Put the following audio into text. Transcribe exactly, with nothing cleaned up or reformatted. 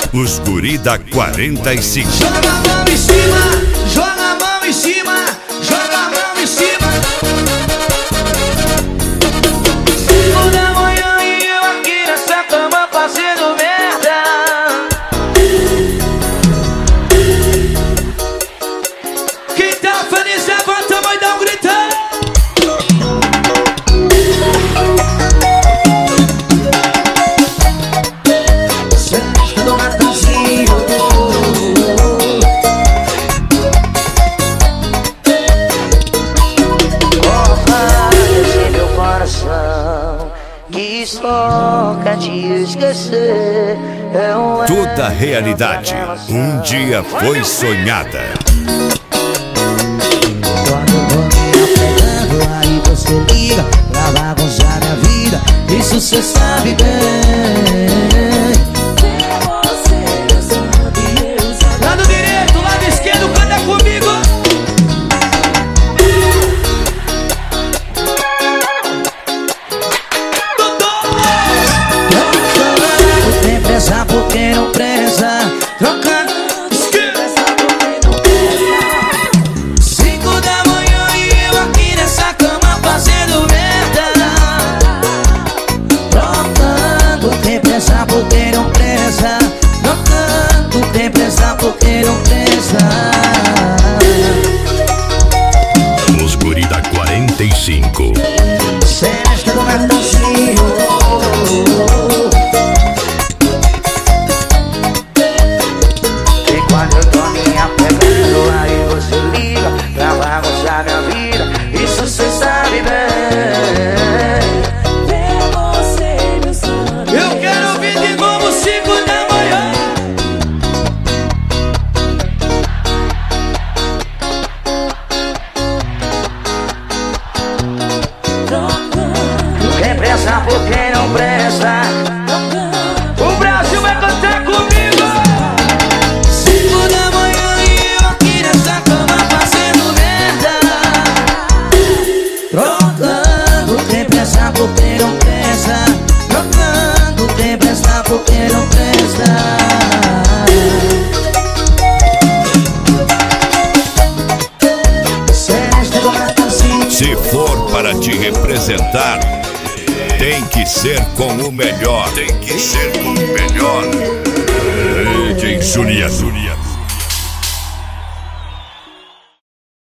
Os guri da quarenta e cinco. Joga a mão em cima, joga a mão em cima, joga a mão em cima. Cinco da manhã e eu aqui nessa cama fazendo merda. Quem tá feliz levanta a mão e dá um grito. Quis nunca te esquecer. Toda realidade um dia foi sonhada. Quando eu vou me apegando, aí você liga pra bagunçar minha vida. Isso cê sabe bem. Lado direito, lado esquerdo, canta comigo. Porque não presa, trocando. Cinco da manhã e eu aqui nessa cama fazendo merda. Trocando, tem pressa porque não presa. Trocando, tem pressa porque não presa. Os guri da quarenta e cinco. Sesta do Martãozinho. Quando eu tô me apegando, aí você liga pra bagunçar minha vida. Isso cê sabe bem. Eu quero ouvir de novo cinco da manhã. Tem pressa porque não presta. O Brasil vai cantar comigo. Trocando, tem pressa porque não presta. Trocando, tem pressa porque não presta. Se for para te representar, tem que ser com o melhor. Tem que ser com o melhor. D J Zulia Zulia.